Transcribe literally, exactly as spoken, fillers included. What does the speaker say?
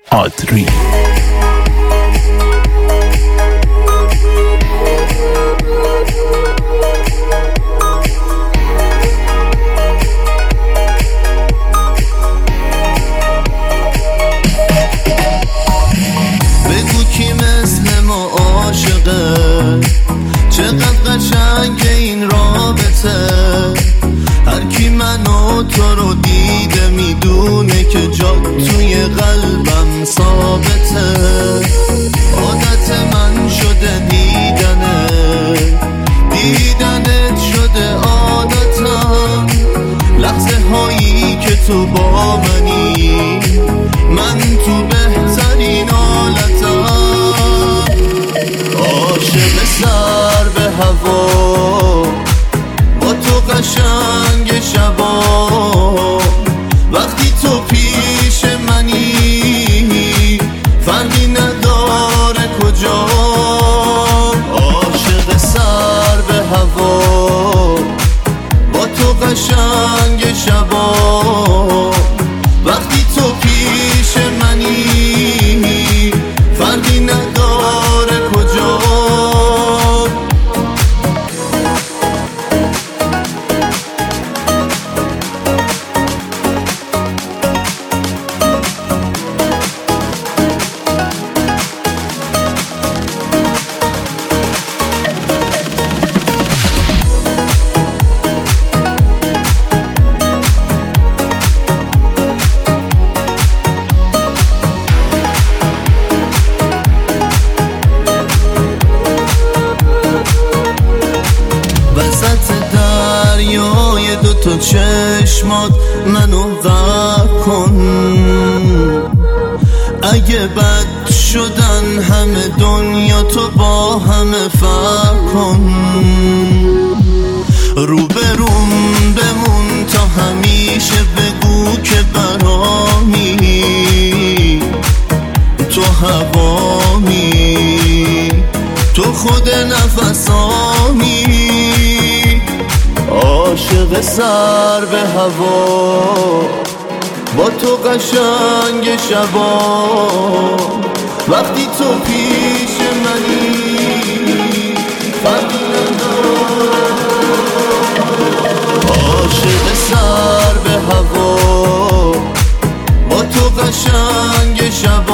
آدری. بگو کی مثل ما عاشقه، چقدر قشنگ این رابطه. هر کی من و تو رو دیده میدونه که جا توی قلبم ثابته. عادت من شده دیدنه، دیدنت شده عادتم. لحظه هایی که تو با منی، من تو بهترین حالتم. عاشق سر به هوا، با تو قشنگ شبا. وقتی تو پیش منی، فرقی نداره کجا. عاشق سر به هوا، با تو قشنگ شبا. وقتی تو پیش منی، فرقی نداره کجا. وسط دریای دوتا چشمات منو غرق کن. اگه بد شدن همه دنیا، تو با همه فرق کن. روبروم بمون تا همیشه، بگو که برامی. تو هوامی، تو خود نفسامی. عاشق سر به هوا، با تو قشنگ شبا. وقتی تو پیش منی، فرقی نداره. عاشق سر به هوا، با تو قشنگ شبا.